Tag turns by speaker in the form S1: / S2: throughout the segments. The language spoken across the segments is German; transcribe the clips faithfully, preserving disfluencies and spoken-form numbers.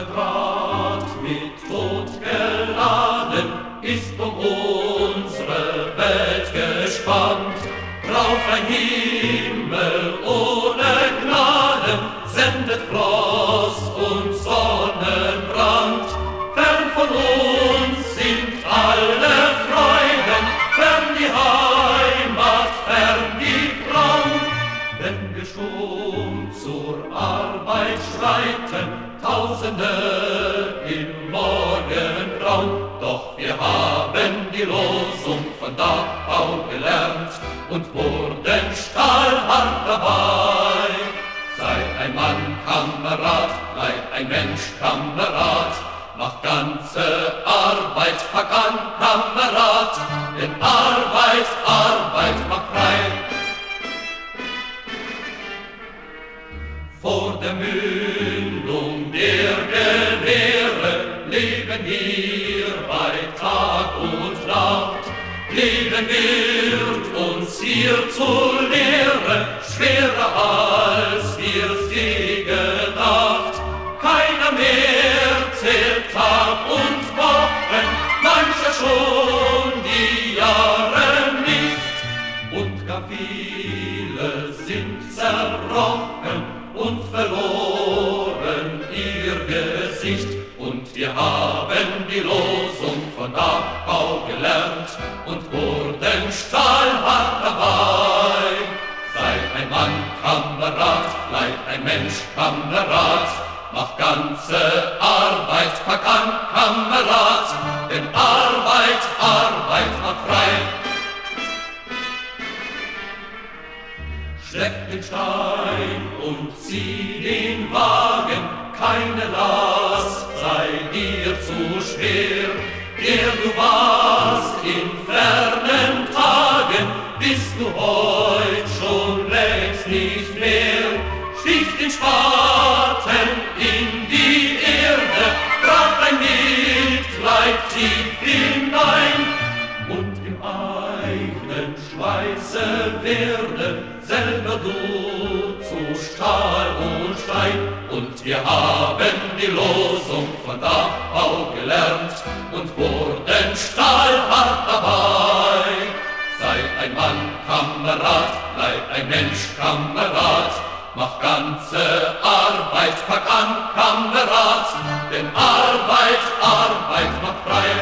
S1: lange Draht mit Tod geladen, ist um unsere Welt gespannt. Drauf ein Himmel ohne Gnade, sendet Frost und Sonnenbrand. Fern von uns sind alle Freuden, fern die Heimat, fern die Frauen. Wenn wir stumm zur Arbeit schreiten, Tausende im Morgengrauen, doch wir haben die Losung von Dachau gelernt und wurden stahlhart dabei. Sei ein Mann Kamerad, bleib ein Mensch Kamerad, mach ganze Arbeit, pack an Kamerad, denn Arbeit, Arbeit macht frei. Vor der Mündung der Gewehre leben wir bei Tag und Nacht. Leben wird uns hier zur Lehre, schwerer als wir's je gedacht. Keiner mehr zählt Tag und Wochen, mancher schon die Jahre nicht. Und gar viele sind zerbrochen und verloren ihr Gesicht. Und wir haben die Losung von Dachau gelernt und wurden stahlhart dabei. Sei ein Mann Kamerad, bleib ein Mensch Kamerad, mach ganze Arbeit, pack an Kamerad, denn Arbeit, Arbeit macht frei. Schlepp den Stein und zieh den Wagen, keine Last sei dir zu schwer. Der du warst in fernen Tagen, bist du heut schon längst nicht mehr. Stich den Spaten in die Erde, grab dein Mitleid tief hinein und im eigenen Schweiße werde selber du zu Stahl und Stein. Und wir haben die Losung von Dachau gelernt und wurden stahlhart dabei. Sei ein Mann Kamerad, bleib ein Mensch Kamerad, mach ganze Arbeit, pack an Kamerad, denn Arbeit, Arbeit macht frei.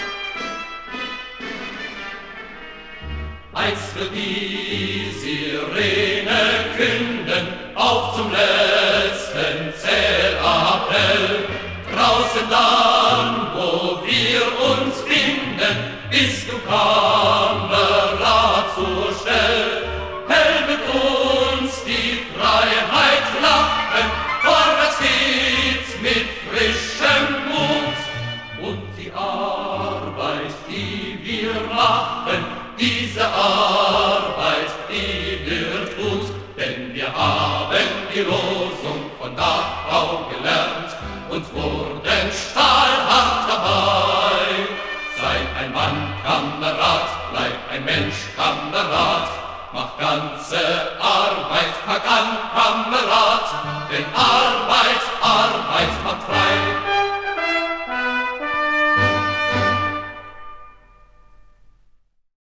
S1: Einst wird die Sirene künden, auf zum letzten Zählappell. Draußen dann, wo wir uns finden, bist du Kamerad zur Stell. Hell mit uns die Freiheit lachen, vorwärts geht's mit frischem Mut. Und die Arbeit, die wir machen, diese Arbeit, die wir tut, denn wir haben die Losung von Dachau gelernt und wurden stahlhart dabei. Sei ein Mann Kamerad, bleib ein Mensch Kamerad, mach ganze Arbeit, pack an Kamerad, denn Arbeit, Arbeit macht frei.